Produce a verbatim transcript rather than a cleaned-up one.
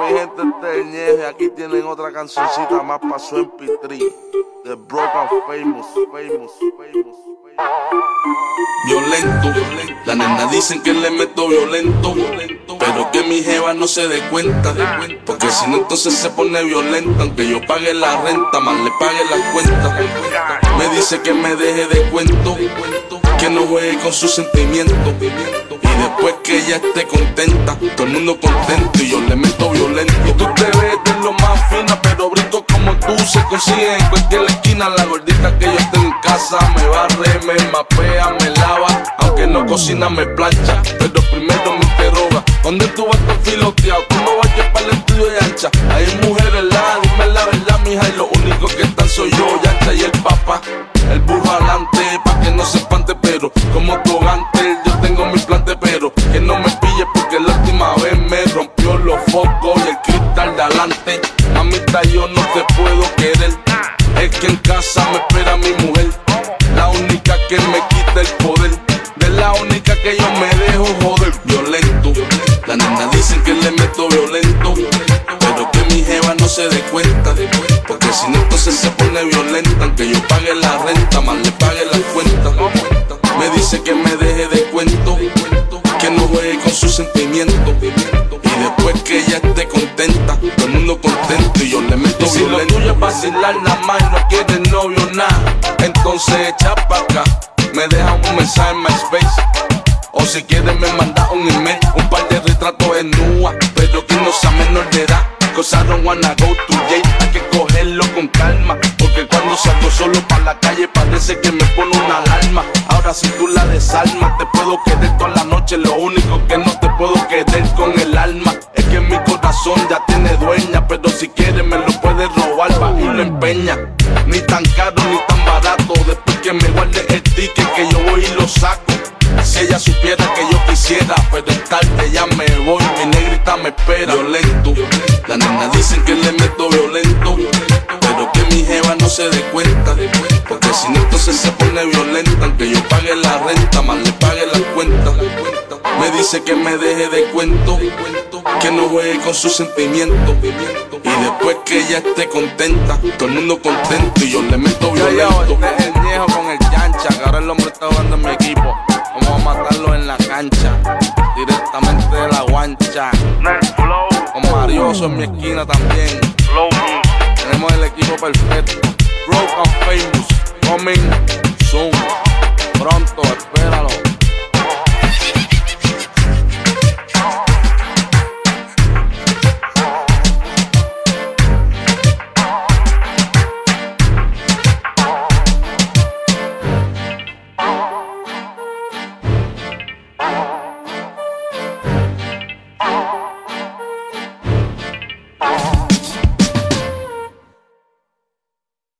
mi gente, este es Ñejo, y aquí tienen otra cancioncita más pa' su eme pe tres de Broken Famous, Famous, Famous. Violento, la nena dicen que le meto violento, pero que mi jeva no se dé cuenta, porque si no entonces se pone violenta. Aunque yo pague la renta, más le pague las cuentas. Me dice que me deje de cuento, que no juegue con sus sentimientos, y después que ella esté contenta, todo el mundo contento y yo le meto violento. Y tú te ves de lo más fina, pero brinco como tú se consigue en cualquier esquina. La gordita que yo tengo en casa me barre, me mapea, me lava, aunque no cocina me plancha, pero primero me interroga: ¿dónde tú vas tan filoteado? Tú no vayas para el estudio de ancha. Hay mujeres la, dime la verdad, mija, y lo único que están soy yo, Yancha y el papá. El burro adelante, pa' que no se espante, pero como togante, yo tengo mi plante, pero que no me pille porque la última vez me rompió los focos y el cristal de adelante. Mamita, yo no te puedo querer, es que en casa me espera mi mujer, la única que me quita el poder, de la única que yo me dejo joder. Violento, la nena dicen que le meto violento, pero que mi jeva no se dé cuenta, porque si no entonces se pone violenta. Aunque yo pague la renta, más le pague las cuentas. Me dice que me deje de cuento, que no juegue con sus sentimientos, y después que ella esté contenta, todo el mundo contento y yo le meto si violento. lo tuyo es vacilar nada más y no quieres novio nada, entonces echa pa' acá, me deja un mensaje en MySpace, o si quieres me manda un email, un par de retratos en nua, pero que no sea menor de edad. Cause I don't wanna go to jail, hay que cogerlo con calma, porque cuando salgo solo pa' la calle parece que me pone una alarma. Ahora si tú la desarmas, te puedo querer toda la noche, lo único que no te puedo querer con el alma es que mi corazón ya tiene dueña, pero si quieres me lo puedes robar, va y lo empeña. Ni tan caro ni tan barato, después que me guarde el ticket que yo voy y lo saco. Si ella supiera que yo quisiera, pero es tarde, ya me voy, mi negrita me espera. Violento, la nena dicen que le meto violento, pero que mi jeva no se dé cuenta, porque si no entonces se pone violenta. Aunque yo pague la renta, más le pague las cuentas. Me dice que me deje de cuento, que no juegue con sus sentimientos, y después que ella esté contenta, todo el mundo contento y yo le meto violento. Yo, yo, este es el Ñejo con el Yancha, que ahora el hombre está jugando en mi equipo. Vamos a matarlo en la cancha, directamente de la guancha. Con Marioso en mi esquina también. Tenemos el equipo perfecto. Broken Famous, coming soon. Pronto, espéralo.